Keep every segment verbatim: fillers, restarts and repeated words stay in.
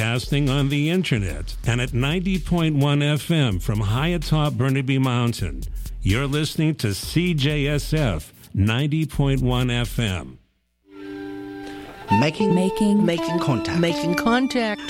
broadcasting on the internet and at ninety point one F M from high atop Burnaby Mountain. You're listening to C J S F ninety point one F M. Making, making, making contact. Making contact.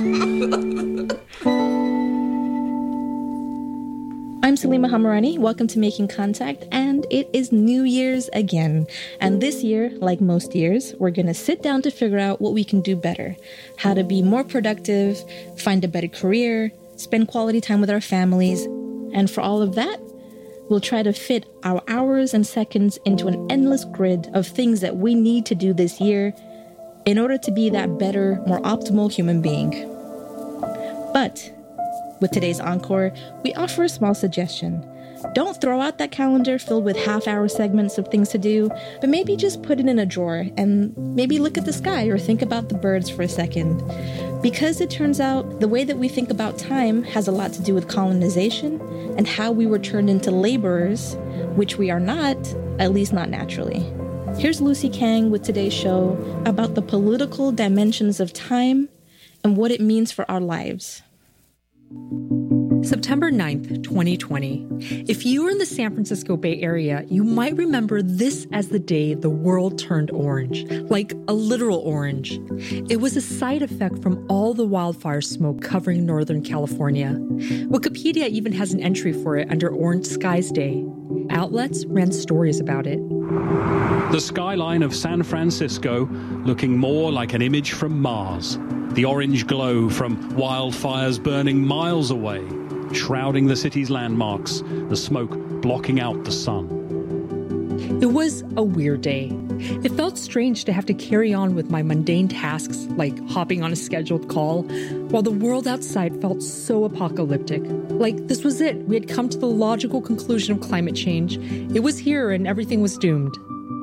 I'm Salima Hamarani. Welcome to Making Contact, and it is New Year's again. And this year, like most years, we're going to sit down to figure out what we can do better, how to be more productive, find a better career, spend quality time with our families. And for all of that, we'll try to fit our hours and seconds into an endless grid of things that we need to do this year in order to be that better, more optimal human being. But with today's Encore, we offer a small suggestion. Don't throw out that calendar filled with half-hour segments of things to do, but maybe just put it in a drawer and maybe look at the sky or think about the birds for a second. Because it turns out the way that we think about time has a lot to do with colonization and how we were turned into laborers, which we are not, at least not naturally. Here's Lucy Kang with today's show about the political dimensions of time and what it means for our lives. September ninth, twenty twenty. If you were in the San Francisco Bay Area, you might remember this as the day the world turned orange, like a literal orange. It was a side effect from all the wildfire smoke covering Northern California. Wikipedia even has an entry for it under Orange Skies Day. Outlets ran stories about it. The skyline of San Francisco looking more like an image from Mars. The orange glow from wildfires burning miles away, shrouding the city's landmarks, the smoke blocking out the sun. It was a weird day. It felt strange to have to carry on with my mundane tasks, like hopping on a scheduled call, while the world outside felt so apocalyptic. Like this was it. We had come to the logical conclusion of climate change. It was here and everything was doomed.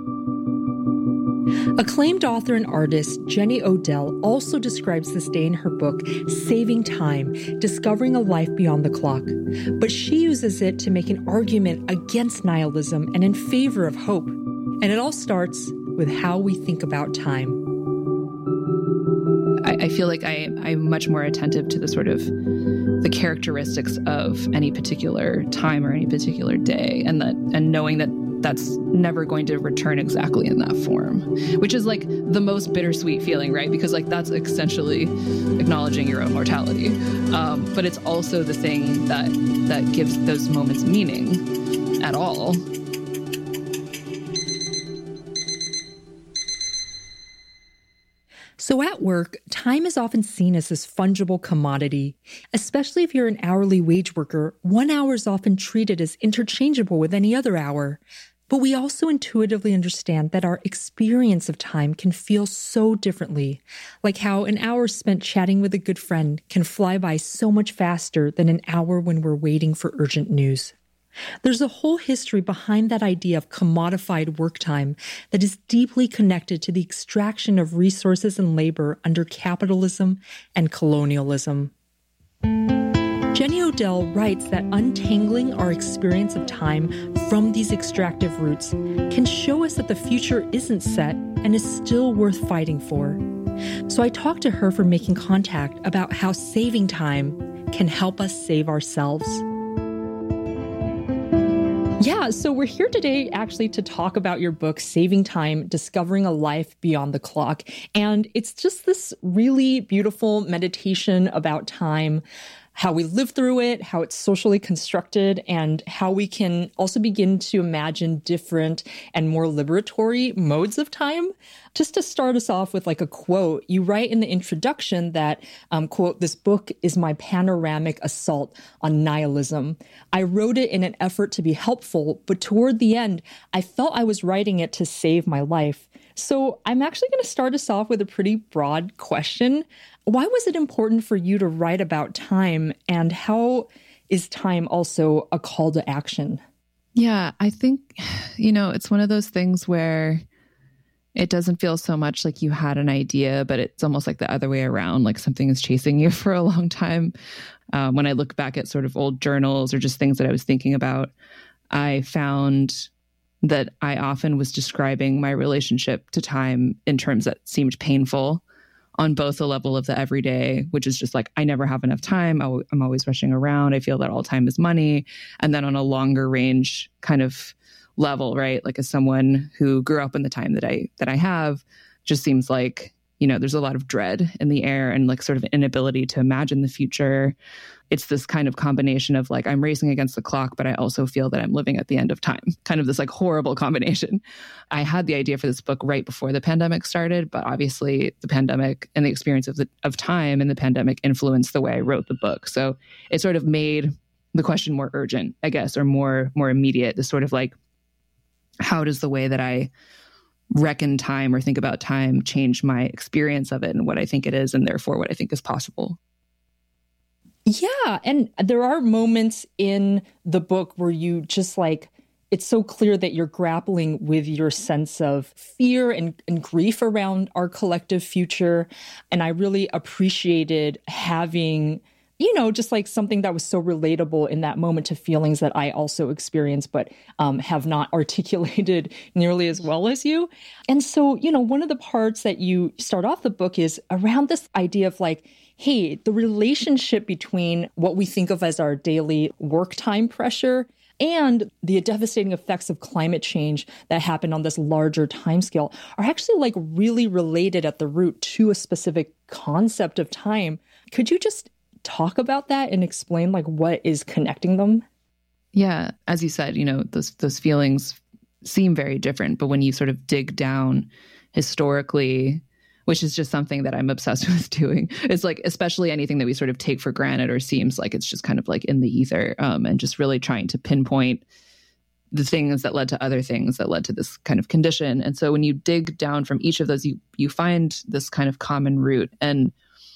Acclaimed author and artist Jenny Odell also describes this day in her book, Saving Time, Discovering a Life Beyond the Clock. But she uses it to make an argument against nihilism and in favor of hope. And it all starts with how we think about time. I, I feel like I, I'm much more attentive to the sort of the characteristics of any particular time or any particular day, and that and knowing that that's never going to return exactly in that form, which is like the most bittersweet feeling, right? Because like that's essentially acknowledging your own mortality. Um, but it's also the thing that that gives those moments meaning at all. So at work, time is often seen as this fungible commodity. Especially if you're an hourly wage worker, one hour is often treated as interchangeable with any other hour. But we also intuitively understand that our experience of time can feel so differently, like how an hour spent chatting with a good friend can fly by so much faster than an hour when we're waiting for urgent news. There's a whole history behind that idea of commodified work time that is deeply connected to the extraction of resources and labor under capitalism and colonialism. Jenny Odell writes that untangling our experience of time from these extractive roots can show us that the future isn't set and is still worth fighting for. So I talked to her for Making Contact about how saving time can help us save ourselves. Yeah, so we're here today actually to talk about your book, Saving Time, Discovering a Life Beyond the Clock. And it's just this really beautiful meditation about time, how we live through it, how it's socially constructed, and how we can also begin to imagine different and more liberatory modes of time. Just to start us off with like a quote, you write in the introduction that, um, quote, "This book is my panoramic assault on nihilism. I wrote it in an effort to be helpful, but toward the end, I felt I was writing it to save my life." So I'm actually going to start us off with a pretty broad question. Why was it important for you to write about time, and how is time also a call to action? Yeah, I think, you know, it's one of those things where it doesn't feel so much like you had an idea, but it's almost like the other way around, like something is chasing you for a long time. Um, when I look back at sort of old journals or just things that I was thinking about, I found that I often was describing my relationship to time in terms that seemed painful on both the level of the everyday, which is just like, I never have enough time. I'm always rushing around. I feel that all time is money. And then on a longer range kind of level, right? Like as someone who grew up in the time that I, that I have, just seems like, you know, there's a lot of dread in the air and like sort of inability to imagine the future. It's this kind of combination of like, I'm racing against the clock, but I also feel that I'm living at the end of time. Kind of this like horrible combination. I had the idea for this book right before the pandemic started, but obviously the pandemic and the experience of the of time and the pandemic influenced the way I wrote the book. So it sort of made the question more urgent, I guess, or more more immediate. This sort of like, how does the way that I reckon time or think about time change my experience of it and what I think it is, and therefore what I think is possible? Yeah. And there are moments in the book where you just like, it's so clear that you're grappling with your sense of fear and, and grief around our collective future. And I really appreciated having, you know, just like something that was so relatable in that moment to feelings that I also experienced, but um, have not articulated nearly as well as you. And so, you know, one of the parts that you start off the book is around this idea of like, hey, the relationship between what we think of as our daily work time pressure and the devastating effects of climate change that happen on this larger timescale are actually like really related at the root to a specific concept of time. Could you just talk about that and explain like what is connecting them? Yeah, as you said, you know, those those feelings seem very different, but when you sort of dig down historically, which is just something that I'm obsessed with doing, it's like, especially anything that we sort of take for granted or seems like it's just kind of like in the ether, um, and just really trying to pinpoint the things that led to other things that led to this kind of condition. And so when you dig down from each of those, you you find this kind of common root. And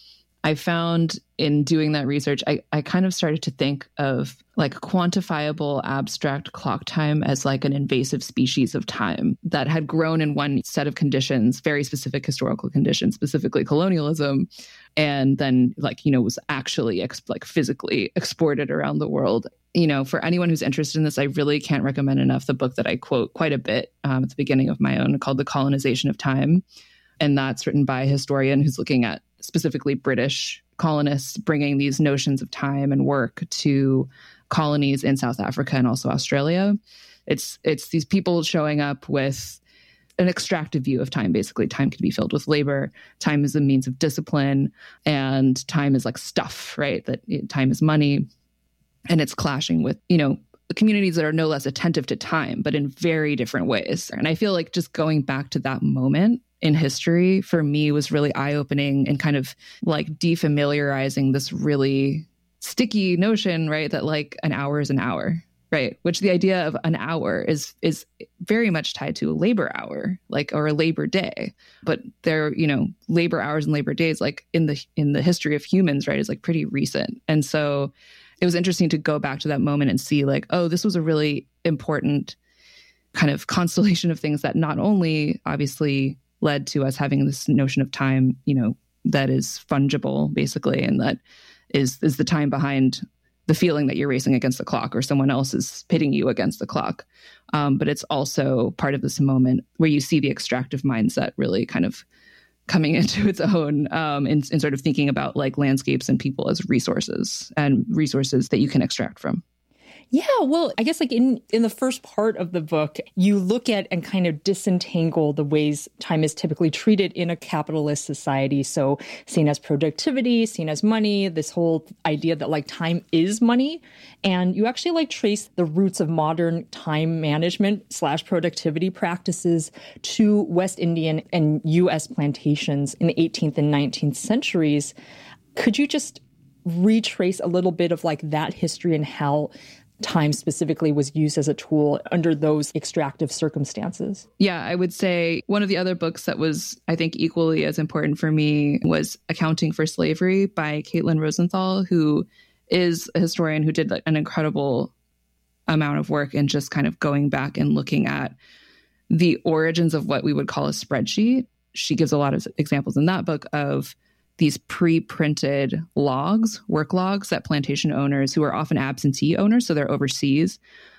I found in doing that research, I, I kind of started to think of like quantifiable abstract clock time as like an invasive species of time that had grown in one set of conditions, very specific historical conditions, specifically colonialism, and then like, you know, was actually ex- like physically exported around the world. You know, for anyone who's interested in this, I really can't recommend enough the book that I quote quite a bit um, at the beginning of my own called The Colonization of Time. And that's written by a historian who's looking at specifically British colonists bringing these notions of time and work to colonies in South Africa and also Australia. It's it's these people showing up with an extractive view of time. Basically, time can be filled with labor. Time is a means of discipline, and time is like stuff, right? That time is money, and it's clashing with, you know, communities that are no less attentive to time, but in very different ways. And I feel like just going back to that moment in history for me was really eye-opening and kind of like defamiliarizing this really sticky notion, right? That like an hour is an hour, right? Which the idea of an hour is is very much tied to a labor hour, like, or a labor day. But there, you know, labor hours and labor days, like in the in the history of humans, right, is like pretty recent. And so it was interesting to go back to that moment and see like, oh, this was a really important kind of constellation of things that not only obviously led to us having this notion of time, you know, that is fungible basically, and that is is the time behind the feeling that you're racing against the clock or someone else is pitting you against the clock. Um, but it's also part of this moment where you see the extractive mindset really kind of coming into its own um, in, in sort of thinking about like landscapes and people as resources and resources that you can extract from. Yeah, well, I guess like in, in the first part of the book, you look at and kind of disentangle the ways time is typically treated in a capitalist society. So seen as productivity, seen as money, this whole idea that like time is money. And you actually like trace the roots of modern time management slash productivity practices to West Indian and U S plantations in the eighteenth and nineteenth centuries. Could you just retrace a little bit of like that history and how time specifically was used as a tool under those extractive circumstances? Yeah, I would say one of the other books that was, I think, equally as important for me was Accounting for Slavery by Caitlin Rosenthal, who is a historian who did an incredible amount of work in just kind of going back and looking at the origins of what we would call a spreadsheet. She gives a lot of examples in that book of these pre-printed logs, work logs that plantation owners who are often absentee owners, so they're overseas,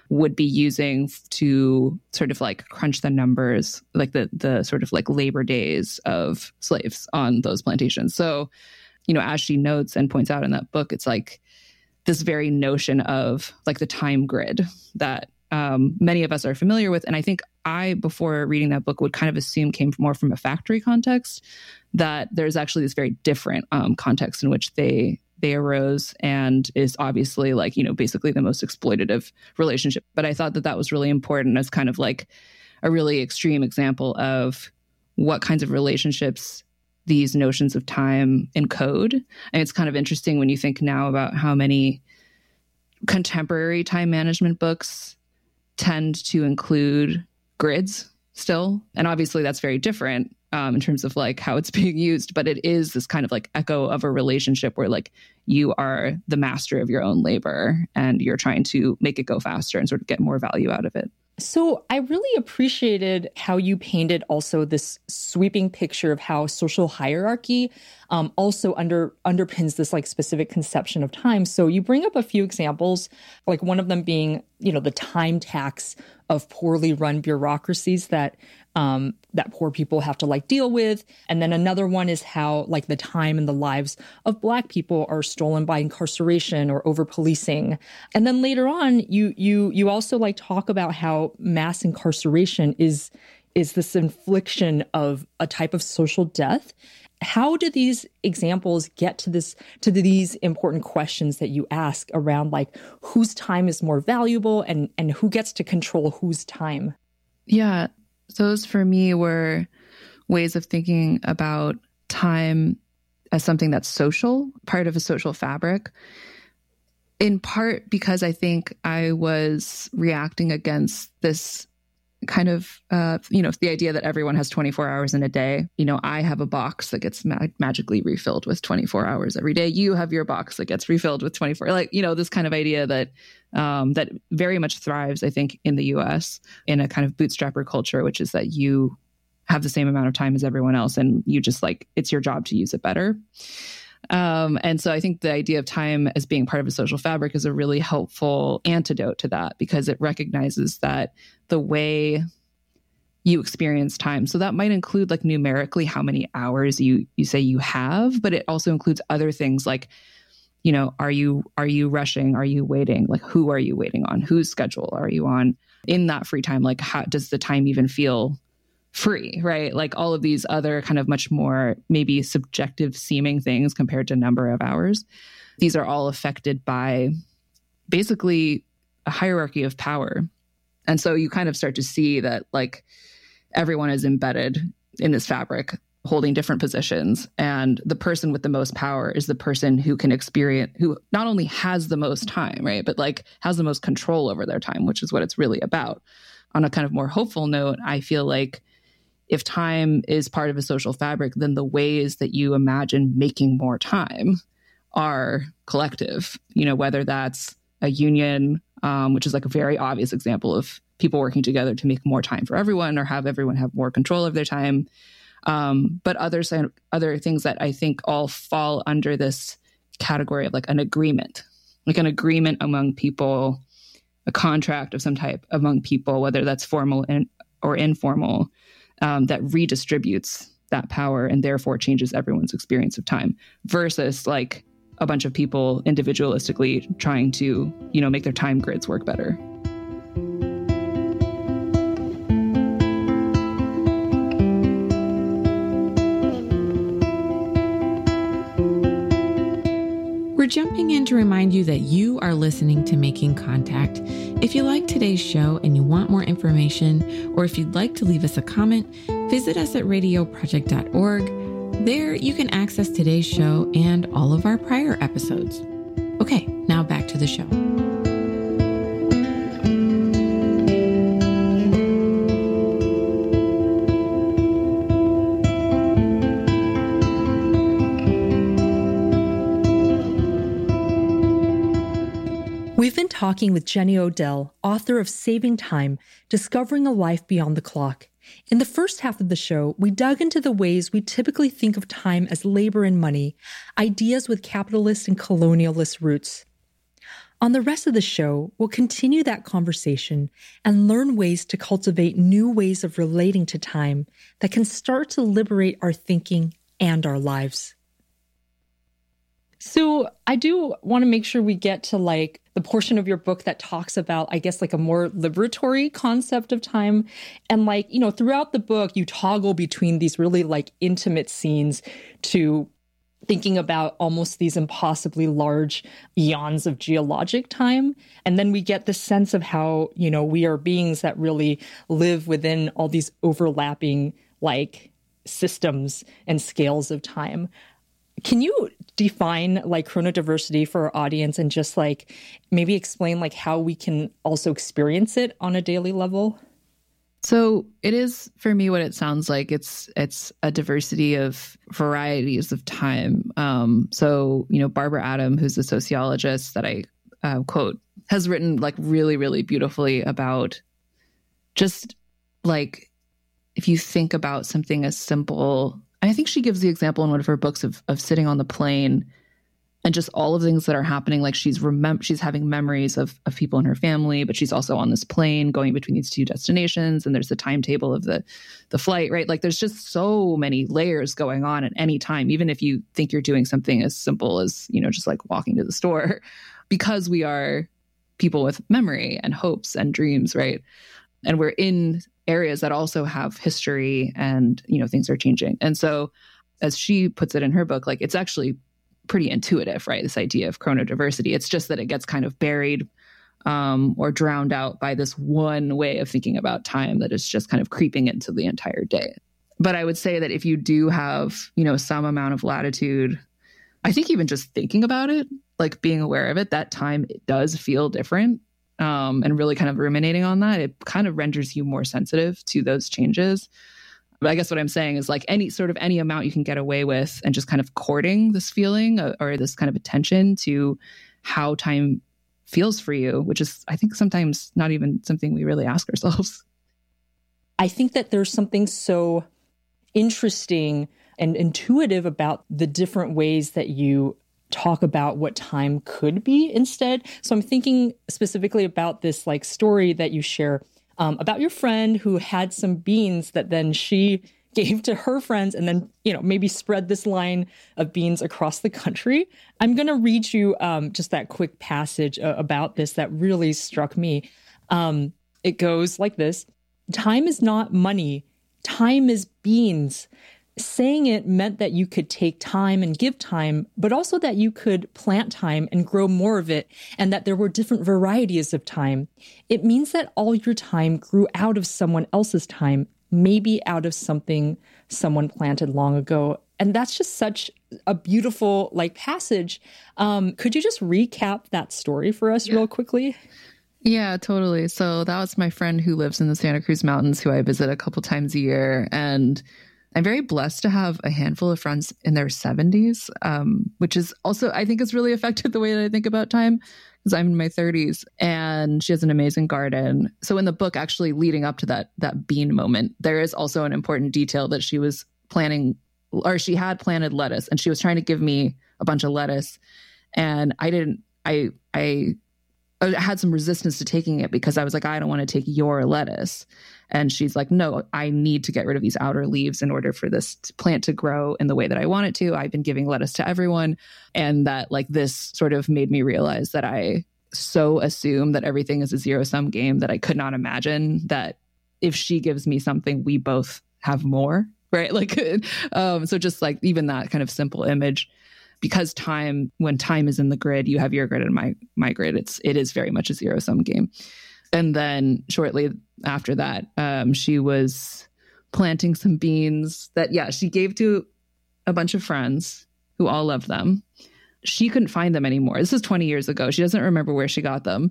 would be using to sort of like crunch the numbers, like the the sort of like labor days of slaves on those plantations. So, you know, as she notes and points out in that book, it's like this very notion of like the time grid that um, many of us are familiar with. And I think I, before reading that book, would kind of assume came more from a factory context, that there's actually this very different um, context in which they they arose and is obviously like, you know, basically the most exploitative relationship. But I thought that that was really important as kind of like a really extreme example of what kinds of relationships these notions of time encode. And it's kind of interesting when you think now about how many contemporary time management books tend to include grids still. And obviously that's very different um, in terms of like how it's being used, but it is this kind of like echo of a relationship where like you are the master of your own labor and you're trying to make it go faster and sort of get more value out of it. So I really appreciated how you painted also this sweeping picture of how social hierarchy um, also under underpins this like specific conception of time. So you bring up a few examples, like one of them being, you know, the time tax of poorly run bureaucracies that um, that poor people have to like deal with. And then another one is how like the time and the lives of Black people are stolen by incarceration or over policing. And then later on, you you you also like talk about how mass incarceration is is this infliction of a type of social death. How do these examples get to this to these important questions that you ask around like whose time is more valuable and and who gets to control whose time? Yeah. Those for me were ways of thinking about time as something that's social, part of a social fabric, in part because I think I was reacting against this kind of, uh, you know, the idea that everyone has twenty-four hours in a day. You know, I have a box that gets ma- magically refilled with twenty-four hours every day. You have your box that gets refilled with twenty-four, like, you know, this kind of idea that um, that very much thrives, I think, in the U S in a kind of bootstrapper culture, which is that you have the same amount of time as everyone else and you just like, it's your job to use it better. Um, and so I think the idea of time as being part of a social fabric is a really helpful antidote to that because it recognizes that the way you experience time, so that might include like numerically how many hours you you say you have, but it also includes other things like, you know, are you are you rushing? Are you waiting? Like, who are you waiting on? Whose schedule are you on? In that free time, like, how does the time even feel free, right? Like all of these other kind of much more maybe subjective seeming things compared to number of hours. These are all affected by basically a hierarchy of power. And so you kind of start to see that like everyone is embedded in this fabric, holding different positions. And the person with the most power is the person who can experience, who not only has the most time, right, but like has the most control over their time, which is what it's really about. On a kind of more hopeful note, I feel like if time is part of a social fabric, then the ways that you imagine making more time are collective, you know, whether that's a union, um, which is like a very obvious example of people working together to make more time for everyone or have everyone have more control of their time. Um, but other, other things that I think all fall under this category of like an agreement, like an agreement among people, a contract of some type among people, whether that's formal and, or informal, um, that redistributes that power and therefore changes everyone's experience of time versus like a bunch of people individualistically trying to, you know, make their time grids work better. We're jumping in to remind you that you are listening to Making Contact. If you like today's show and you want more information, or if you'd like to leave us a comment, visit us at radio project dot org. There you can access today's show and all of our prior episodes. Okay, now back to the show. We've been talking with Jenny Odell, author of Saving Time, Discovering a Life Beyond the Clock. In the first half of the show, we dug into the ways we typically think of time as labor and money, ideas with capitalist and colonialist roots. On the rest of the show, we'll continue that conversation and learn ways to cultivate new ways of relating to time that can start to liberate our thinking and our lives. So I do want to make sure we get to like the portion of your book that talks about, I guess, like a more liberatory concept of time. And like, you know, throughout the book, you toggle between these really like intimate scenes to thinking about almost these impossibly large eons of geologic time. And then we get the sense of how, you know, we are beings that really live within all these overlapping like systems and scales of time. Can you define like chronodiversity for our audience and just like maybe explain like how we can also experience it on a daily level? So it is, for me, what it sounds like. It's it's a diversity of varieties of time. Um, so, you know, Barbara Adam, who's a sociologist that I uh, quote, has written like really, really beautifully about just like, if you think about something as simple, I think she gives the example in one of her books of of sitting on the plane and just all of the things that are happening. Like she's remem- she's having memories of, of people in her family, but she's also on this plane going between these two destinations. And there's the timetable of the, the flight, right? Like there's just so many layers going on at any time, even if you think you're doing something as simple as, you know, just like walking to the store, because we are people with memory and hopes and dreams, right? And we're in areas that also have history and, you know, things are changing. And so as she puts it in her book, like it's actually pretty intuitive, right? This idea of chronodiversity. It's just that it gets kind of buried um, or drowned out by this one way of thinking about time that is just kind of creeping into the entire day. But I would say that if you do have, you know, some amount of latitude, I think even just thinking about it, like being aware of it, that time it does feel different. Um, and really kind of ruminating on that, it kind of renders you more sensitive to those changes. But I guess what I'm saying is like any sort of any amount you can get away with and just kind of courting this feeling or, or this kind of attention to how time feels for you, which is, I think, sometimes not even something we really ask ourselves. I think that there's something so interesting and intuitive about the different ways that you talk about what time could be instead. So I'm thinking specifically about this like story that you share um, about your friend who had some beans that then she gave to her friends and then, you know, maybe spread this line of beans across the country. I'm going to read you um, just that quick passage uh, about this that really struck me. Um, it goes like this. Time is not money. Time is beans. Saying it meant that you could take time and give time, but also that you could plant time and grow more of it, and that there were different varieties of time. It means that all your time grew out of someone else's time, maybe out of something someone planted long ago. And that's just such a beautiful like passage. Um, could you just recap that story for us yeah. real quickly? Yeah, totally. So that was my friend who lives in the Santa Cruz Mountains, who I visit a couple times a year. And I'm very blessed to have a handful of friends in their seventies, um, which is also, I think, has really affected the way that I think about time because I'm in my thirties and she has an amazing garden. So in the book, actually leading up to that, that bean moment, there is also an important detail that she was planting, or she had planted lettuce and she was trying to give me a bunch of lettuce. And I didn't, I, I, I had some resistance to taking it because I was like, I don't want to take your lettuce. And she's like, no, I need to get rid of these outer leaves in order for this plant to grow in the way that I want it to. I've been giving lettuce to everyone. And that like this sort of made me realize that I so assume that everything is a zero sum game that I could not imagine that if she gives me something, we both have more, right? Like, um, so just like even that kind of simple image. Because time, when time is in the grid, you have your grid and my my grid. It's it is very much a zero sum game. And then shortly after that, um, she was planting some beans that yeah she gave to a bunch of friends who all loved them. She couldn't find them anymore. This is twenty years ago. She doesn't remember where she got them.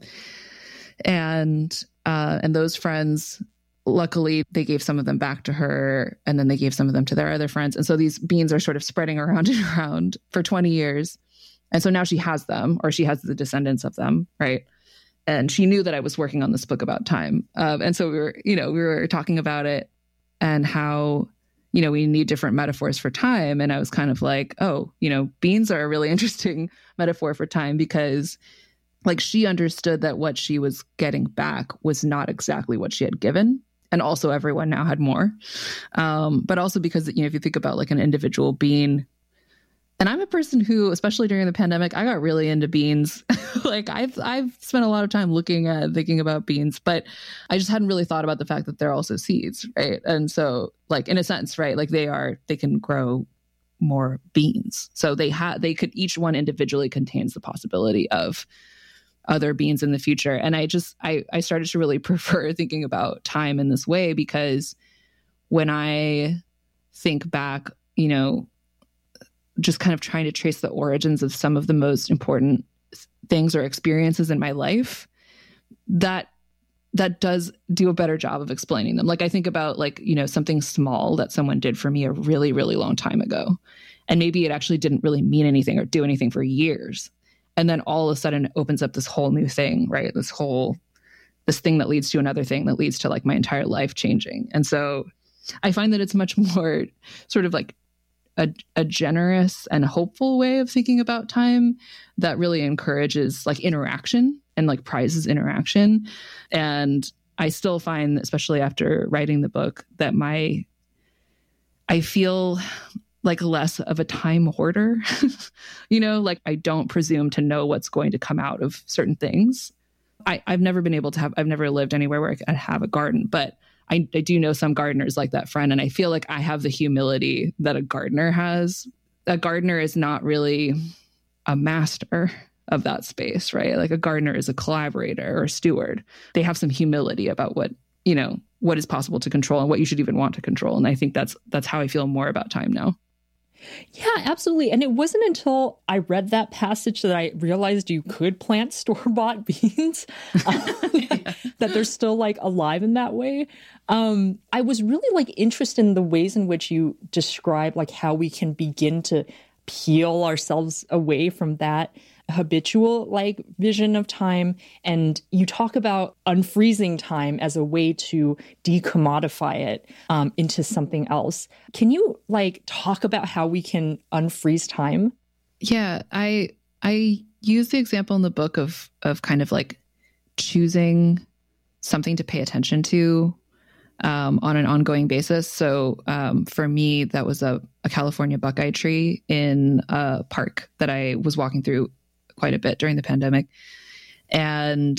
And uh, and those friends, luckily, they gave some of them back to her, and then they gave some of them to their other friends. And so these beans are sort of spreading around and around for twenty years. And so now she has them, or she has the descendants of them, right? And she knew that I was working on this book about time. Um, and so we were, you know, we were talking about it and how, you know, we need different metaphors for time. And I was kind of like, oh, you know, beans are a really interesting metaphor for time because like she understood that what she was getting back was not exactly what she had given. And also everyone now had more. Um, but also because, you know, if you think about like an individual being, and I'm a person who, especially during the pandemic, I got really into beans. Like I've I've spent a lot of time looking at thinking about beans, but I just hadn't really thought about the fact that they're also seeds, right? And so, like in a sense, right, like they are, they can grow more beans. So they have, they could, each one individually contains the possibility of other beings in the future. And I just, I I started to really prefer thinking about time in this way, because when I think back, you know, just kind of trying to trace the origins of some of the most important things or experiences in my life, that that does do a better job of explaining them. Like I think about like, you know, something small that someone did for me a really, really long time ago. And maybe it actually didn't really mean anything or do anything for years. And then all of a sudden it opens up this whole new thing, right? This whole, this thing that leads to another thing that leads to like my entire life changing. And so I find that it's much more sort of like A, a generous and hopeful way of thinking about time that really encourages like interaction and like prizes interaction. And I still find, especially after writing the book, that my, I feel like less of a time hoarder, you know, like I don't presume to know what's going to come out of certain things. I, I've never been able to have, I've never lived anywhere where I could have a garden, but I, I do know some gardeners like that friend, and I feel like I have the humility that a gardener has. A gardener is not really a master of that space, right? Like a gardener is a collaborator or a steward. They have some humility about what, you know, what is possible to control and what you should even want to control. And I think that's that's how I feel more about time now. Yeah, absolutely. And it wasn't until I read that passage that I realized you could plant store-bought beans, um, that they're still like alive in that way. Um, I was really like interested in the ways in which you describe like how we can begin to peel ourselves away from that habitual like vision of time. And you talk about unfreezing time as a way to decommodify it um, into something else. Can you like talk about how we can unfreeze time? Yeah, I I use the example in the book of of kind of like choosing something to pay attention to um, on an ongoing basis. So um, for me, that was a, a California buckeye tree in a park that I was walking through quite a bit during the pandemic. And,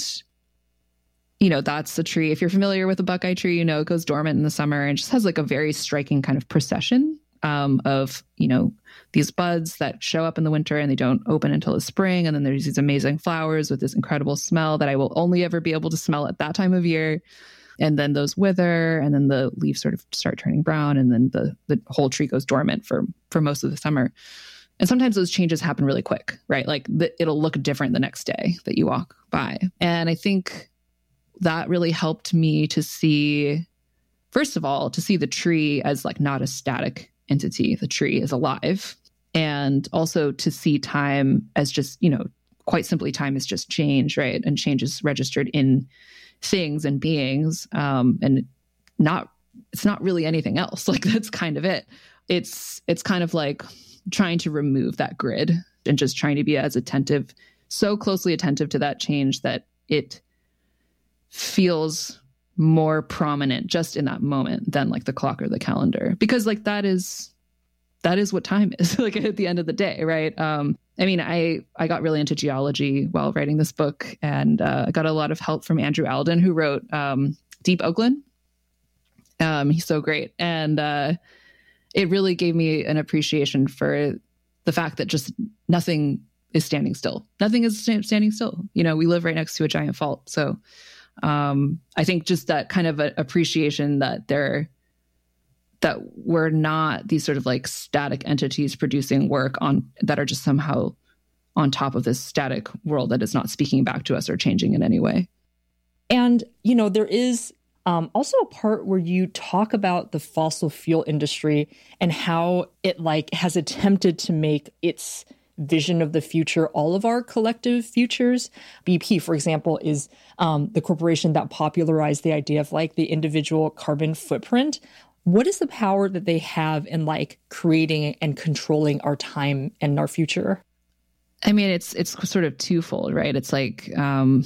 you know, that's the tree. If you're familiar with a buckeye tree, you know, it goes dormant in the summer and just has like a very striking kind of procession um, of, you know, these buds that show up in the winter and they don't open until the spring. And then there's these amazing flowers with this incredible smell that I will only ever be able to smell at that time of year. And then those wither, and then the leaves sort of start turning brown, and then the the whole tree goes dormant for for most of the summer. And sometimes those changes happen really quick, right? Like the, it'll look different the next day that you walk by. And I think that really helped me to see, first of all, to see the tree as like not a static entity. The tree is alive. And also to see time as just, you know, quite simply, time is just change, right? And change is registered in things and beings. Um, and not, it's not really anything else. Like that's kind of it. It's, it's kind of like trying to remove that grid and just trying to be as attentive, so closely attentive to that change that it feels more prominent just in that moment than like the clock or the calendar. Because like that is, that is what time is like at the end of the day, right? Um, I mean, I, I got really into geology while writing this book, and uh, I got a lot of help from Andrew Alden, who wrote um, Deep Oakland. Um, he's so great. And uh, it really gave me an appreciation for the fact that just nothing is standing still. Nothing is st- standing still. You know, we live right next to a giant fault. So um, I think just that kind of a appreciation that there, that we're not these sort of like static entities producing work on that are just somehow on top of this static world that is not speaking back to us or changing in any way. And, you know, there is um, also a part where you talk about the fossil fuel industry and how it like has attempted to make its vision of the future all of our collective futures. B P, for example, is um, the corporation that popularized the idea of like the individual carbon footprint. What is the power that they have in like creating and controlling our time and our future? I mean, it's it's sort of twofold, right? It's like um,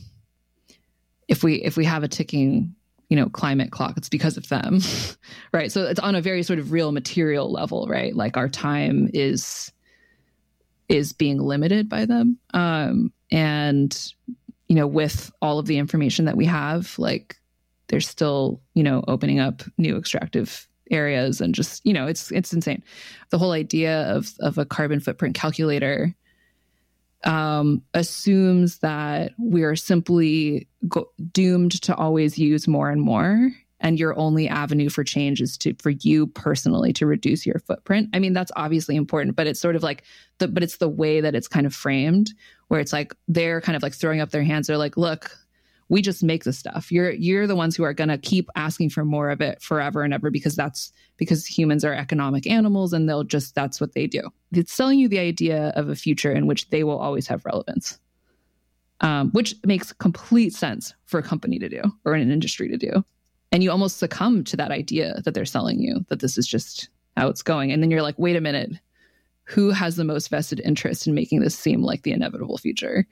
if we if we have a ticking, you know, climate clock, it's because of them, right? So it's on a very sort of real material level, right? Like our time is is being limited by them, um, and you know, with all of the information that we have, like they're still, you know, opening up new extractive areas, and just, you know, it's it's insane. The whole idea of of a carbon footprint calculator um, assumes that we are simply go- doomed to always use more and more, and your only avenue for change is to for you personally to reduce your footprint. I mean, that's obviously important, but it's sort of like the but it's the way that it's kind of framed, where it's like they're kind of like throwing up their hands. They're like, look, we just make the stuff. You're you're the ones who are going to keep asking for more of it forever and ever, because that's because humans are economic animals, and they'll just that's what they do. It's selling you the idea of a future in which they will always have relevance, um, which makes complete sense for a company to do or an industry to do. And you almost succumb to that idea that they're selling you, that this is just how it's going. And then you're like, wait a minute, who has the most vested interest in making this seem like the inevitable future?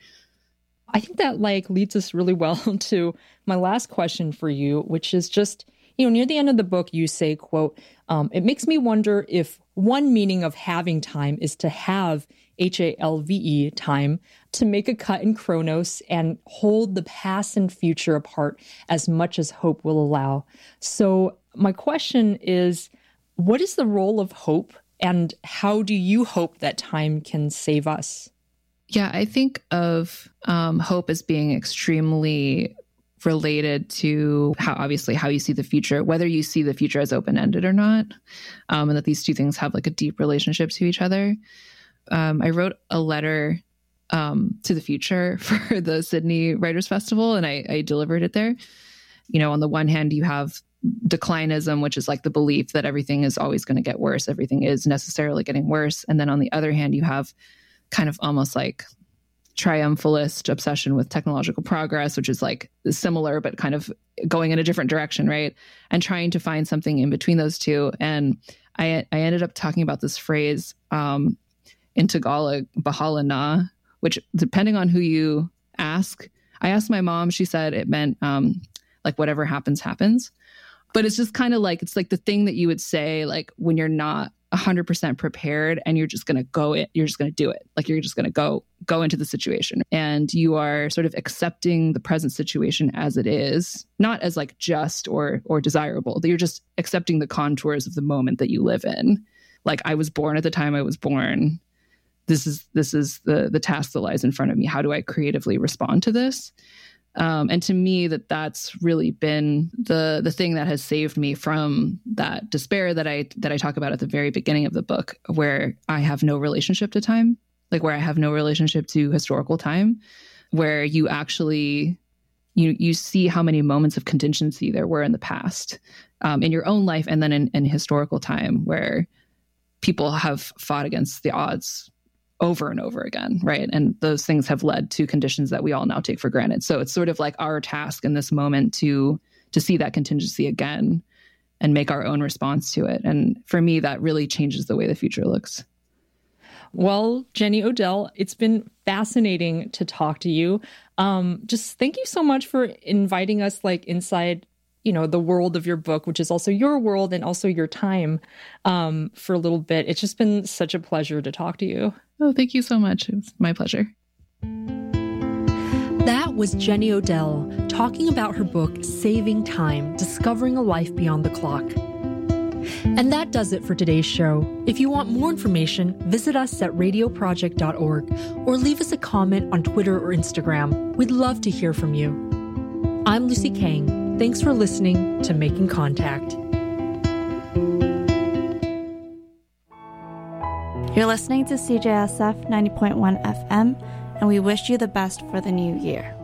I think that like leads us really well to my last question for you, which is just, you know, near the end of the book, you say, quote, um, it makes me wonder if one meaning of having time is to have H A L V E time, to make a cut in Chronos and hold the past and future apart as much as hope will allow. So my question is, what is the role of hope, and how do you hope that time can save us? Yeah, I think of um, hope as being extremely related to how, obviously, how you see the future, whether you see the future as open-ended or not, um, and that these two things have like a deep relationship to each other. Um, I wrote a letter um, to the future for the Sydney Writers' Festival, and I, I delivered it there. You know, on the one hand, you have declinism, which is like the belief that everything is always going to get worse. Everything is necessarily getting worse. And then on the other hand, you have kind of almost like triumphalist obsession with technological progress, which is like similar, but kind of going in a different direction, right? And trying to find something in between those two. And I I ended up talking about this phrase um, in Tagalog, bahala na, which depending on who you ask, I asked my mom, she said it meant um, like whatever happens, happens. But it's just kind of like, it's like the thing that you would say, like when you're not one hundred percent prepared and you're just going to go it, you're just going to do it. Like you're just going to go, go into the situation, and you are sort of accepting the present situation as it is, not as like just or, or desirable. You're just accepting the contours of the moment that you live in. Like I was born at the time I was born. This is, this is the, the task that lies in front of me. How do I creatively respond to this? Um, and to me, that that's really been the the thing that has saved me from that despair that I that I talk about at the very beginning of the book, where I have no relationship to time, like where I have no relationship to historical time, where you actually you you see how many moments of contingency there were in the past, um, in your own life, and then in, in historical time, where people have fought against the odds over and over again, right? And those things have led to conditions that we all now take for granted. So it's sort of like our task in this moment to to see that contingency again and make our own response to it. And for me, that really changes the way the future looks. Well, Jenny Odell, it's been fascinating to talk to you. Um, just thank you so much for inviting us like inside, you know, the world of your book, which is also your world and also your time um, for a little bit. It's just been such a pleasure to talk to you. Oh, thank you so much. It was my pleasure. That was Jenny Odell talking about her book, Saving Time, Discovering a Life Beyond the Clock. And that does it for today's show. If you want more information, visit us at radio project dot org or leave us a comment on Twitter or Instagram. We'd love to hear from you. I'm Lucy Kang. Thanks for listening to Making Contact. You're listening to C J S F ninety point one F M, and we wish you the best for the new year.